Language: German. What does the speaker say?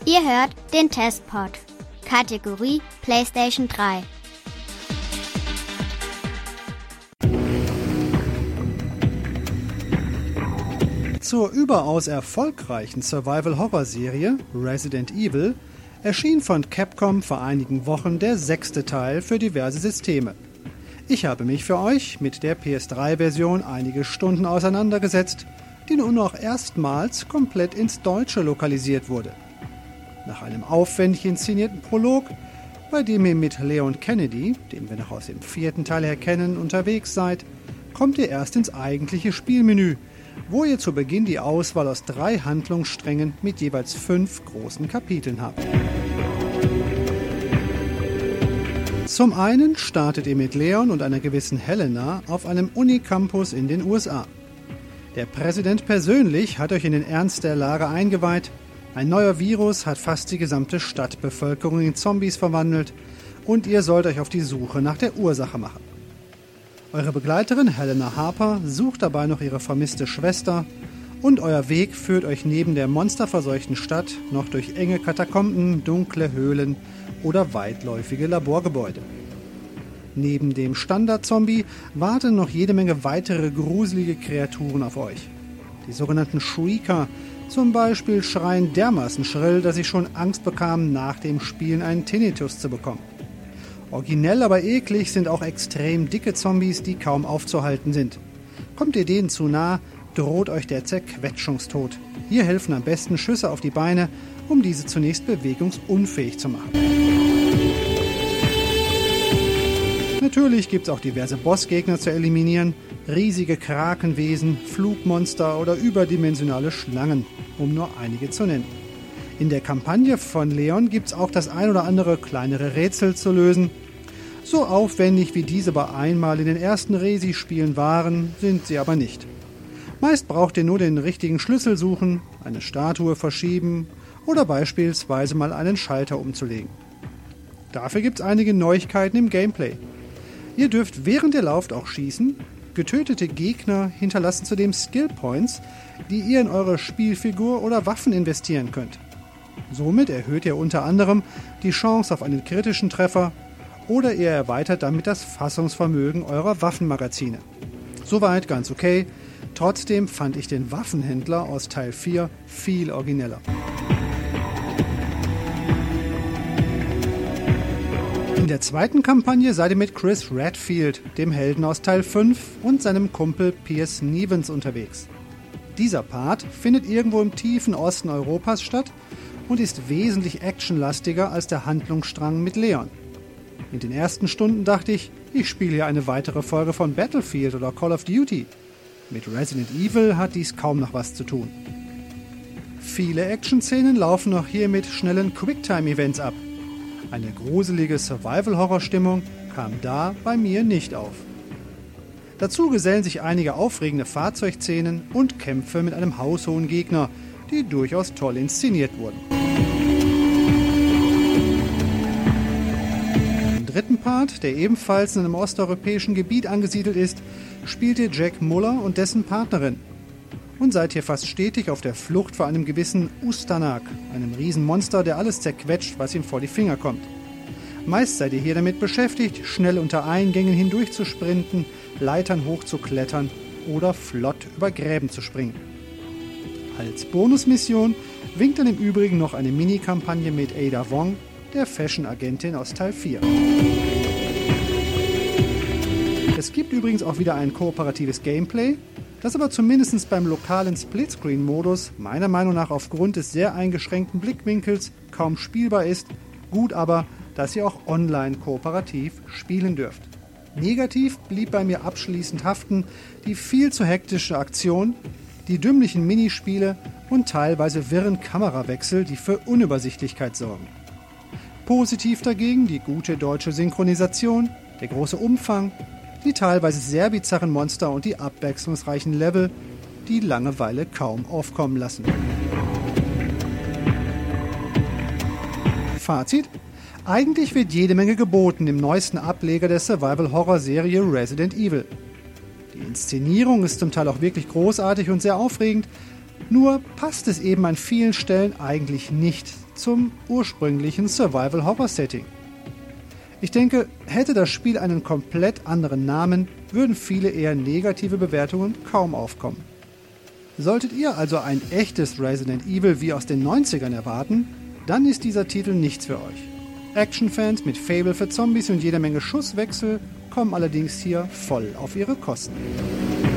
Ihr hört den Testpod. Kategorie PlayStation 3. Zur überaus erfolgreichen Survival-Horror-Serie Resident Evil erschien von Capcom vor einigen Wochen der 6. Teil für diverse Systeme. Ich habe mich für euch mit der PS3-Version einige Stunden auseinandergesetzt, die nun auch erstmals komplett ins Deutsche lokalisiert wurde. Nach einem aufwendig inszenierten Prolog, bei dem ihr mit Leon Kennedy, den wir noch aus dem 4. Teil her kennen, unterwegs seid, kommt ihr erst ins eigentliche Spielmenü, wo ihr zu Beginn die Auswahl aus 3 Handlungssträngen mit jeweils 5 großen Kapiteln habt. Zum einen startet ihr mit Leon und einer gewissen Helena auf einem Unicampus in den USA. Der Präsident persönlich hat euch in den Ernst der Lage eingeweiht. Ein neuer Virus hat fast die gesamte Stadtbevölkerung in Zombies verwandelt und ihr sollt euch auf die Suche nach der Ursache machen. Eure Begleiterin Helena Harper sucht dabei noch ihre vermisste Schwester und euer Weg führt euch neben der monsterverseuchten Stadt noch durch enge Katakomben, dunkle Höhlen oder weitläufige Laborgebäude. Neben dem Standard-Zombie warten noch jede Menge weitere gruselige Kreaturen auf euch. Die sogenannten Shrieker zum Beispiel schreien dermaßen schrill, dass ich schon Angst bekam, nach dem Spielen einen Tinnitus zu bekommen. Originell, aber eklig sind auch extrem dicke Zombies, die kaum aufzuhalten sind. Kommt ihr denen zu nah, droht euch der Zerquetschungstod. Hier helfen am besten Schüsse auf die Beine, um diese zunächst bewegungsunfähig zu machen. Natürlich gibt es auch diverse Bossgegner zu eliminieren, riesige Krakenwesen, Flugmonster oder überdimensionale Schlangen, um nur einige zu nennen. In der Kampagne von Leon gibt es auch das ein oder andere kleinere Rätsel zu lösen. So aufwendig wie diese bei einmal in den ersten Resi-Spielen waren, sind sie aber nicht. Meist braucht ihr nur den richtigen Schlüssel suchen, eine Statue verschieben oder beispielsweise mal einen Schalter umzulegen. Dafür gibt es einige Neuigkeiten im Gameplay. Ihr dürft während ihr lauft auch schießen. Getötete Gegner hinterlassen zudem Skill Points, die ihr in eure Spielfigur oder Waffen investieren könnt. Somit erhöht ihr unter anderem die Chance auf einen kritischen Treffer oder ihr erweitert damit das Fassungsvermögen eurer Waffenmagazine. Soweit ganz okay, trotzdem fand ich den Waffenhändler aus Teil 4 viel origineller. In der zweiten Kampagne seid ihr mit Chris Redfield, dem Helden aus Teil 5, und seinem Kumpel Pierce Nevins unterwegs. Dieser Part findet irgendwo im tiefen Osten Europas statt und ist wesentlich actionlastiger als der Handlungsstrang mit Leon. In den ersten Stunden dachte ich spiele hier eine weitere Folge von Battlefield oder Call of Duty. Mit Resident Evil hat dies kaum noch was zu tun. Viele Action-Szenen laufen noch hier mit schnellen Quicktime-Events ab. Eine gruselige Survival-Horror-Stimmung kam da bei mir nicht auf. Dazu gesellen sich einige aufregende Fahrzeugszenen und Kämpfe mit einem haushohen Gegner, die durchaus toll inszeniert wurden. Im dritten Part, der ebenfalls in einem osteuropäischen Gebiet angesiedelt ist, spielt ihr Jack Muller und dessen Partnerin und seid hier fast stetig auf der Flucht vor einem gewissen Ustanak, einem Riesenmonster, der alles zerquetscht, was ihm vor die Finger kommt. Meist seid ihr hier damit beschäftigt, schnell unter Eingängen hindurch zu sprinten, Leitern hochzuklettern oder flott über Gräben zu springen. Als Bonusmission winkt dann im Übrigen noch eine Mini-Kampagne mit Ada Wong, der Fashion-Agentin aus Teil 4. Es gibt übrigens auch wieder ein kooperatives Gameplay, das aber zumindest beim lokalen Splitscreen-Modus meiner Meinung nach aufgrund des sehr eingeschränkten Blickwinkels kaum spielbar ist, gut aber, dass ihr auch online kooperativ spielen dürft. Negativ blieb bei mir abschließend haften die viel zu hektische Aktion, die dümmlichen Minispiele und teilweise wirren Kamerawechsel, die für Unübersichtlichkeit sorgen. Positiv dagegen die gute deutsche Synchronisation, der große Umfang, die teilweise sehr bizarren Monster und die abwechslungsreichen Level, die Langeweile kaum aufkommen lassen. Fazit: Eigentlich wird jede Menge geboten im neuesten Ableger der Survival-Horror-Serie Resident Evil. Die Inszenierung ist zum Teil auch wirklich großartig und sehr aufregend, nur passt es eben an vielen Stellen eigentlich nicht zum ursprünglichen Survival-Horror-Setting. Ich denke, hätte das Spiel einen komplett anderen Namen, würden viele eher negative Bewertungen kaum aufkommen. Solltet ihr also ein echtes Resident Evil wie aus den 90ern erwarten, dann ist dieser Titel nichts für euch. Actionfans mit Faible für Zombies und jede Menge Schusswechsel kommen allerdings hier voll auf ihre Kosten.